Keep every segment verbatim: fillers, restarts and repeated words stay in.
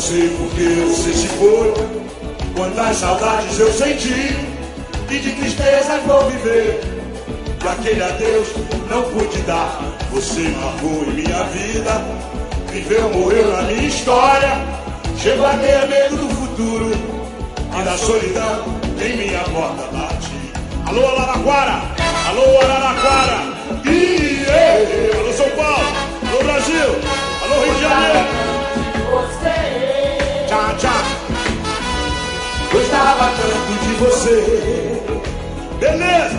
sei porque você se foi. Quantas saudades eu senti e de tristeza vou viver. E aquele adeus não pude dar. Você marcou em minha vida. Viveu, morreu na minha história. Chego a ter medo do futuro e da solidão em minha porta bate. Alô, Araraquara! Alô, Araraquara! Ih, ei, alô, São Paulo! Alô, Brasil! Alô, Rio de Janeiro! Tchau, tchau! Gostava tanto de você. Beleza!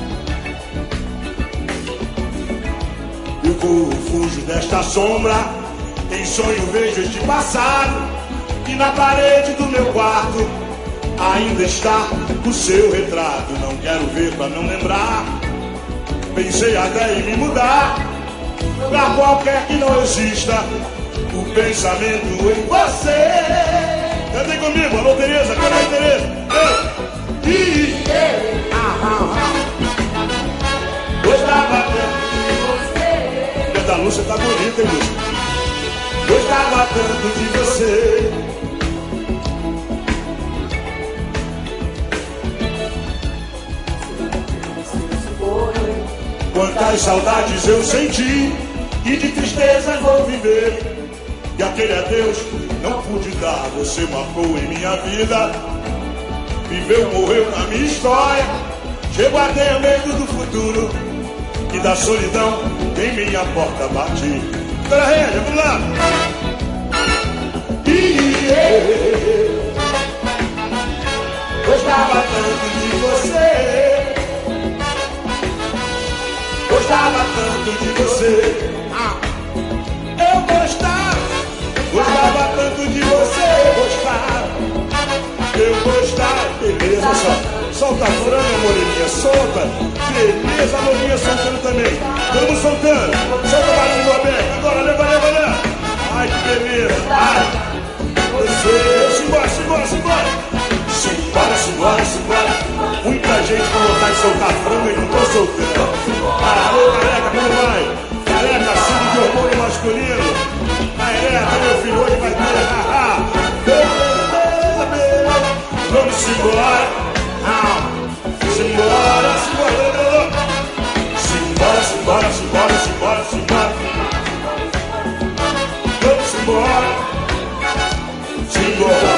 Eu vou, fujo desta sombra. Em sonho vejo este passado. E na parede do meu quarto ainda está o seu retrato. Não quero ver pra não lembrar. Pensei até em me mudar pra qualquer que não exista o pensamento em você. Cantem comigo, alô Tereza, cadê a Tereza? Eu, e ah, ah, ah. Gostava tanto de você. Pedro da Lúcia tá bonita, hein, Lúcia? Gostava tanto de você. Quantas saudades eu senti e de tristeza vou viver. E aquele adeus não pude dar. Você marcou em minha vida. Viveu, morreu na minha história. Chego a ter medo do futuro e da solidão em minha porta bate. Pera aí, vamos lá. Gostava tanto de você. Gostava tanto de você. Ah. Eu gostava. Gostava tanto de você. Gostava. Eu gostava. Beleza, só. Solta a franga, moreninha. Solta. Beleza, a moreninha soltando também. Todo mundo soltando. Solta o barulho do aberto. Agora, leva, leva, leva. Ai, que beleza. Ai. Você. Simbora, simbora, simbora. Simbora, simbora, simbora. Muita gente com vontade de soltar frango e não tô soltando. Alô, careca, como vai? Careca, símbolo de hormônio masculino. Careca, meu filho, hoje vai ter. Haha. Beleza, beleza. Vamos embora. Simbora, simbora. Simbora, simbora, simbora, simbora, simbora. Vamos embora. Simbora.